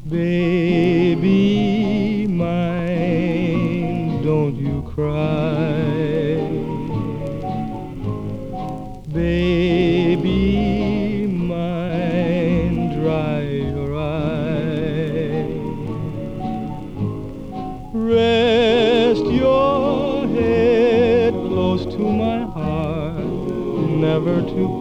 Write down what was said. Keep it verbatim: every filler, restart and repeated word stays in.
Baby mine, don't you cry. Baby mine, dry your eye. Rest your head close to my heart, never to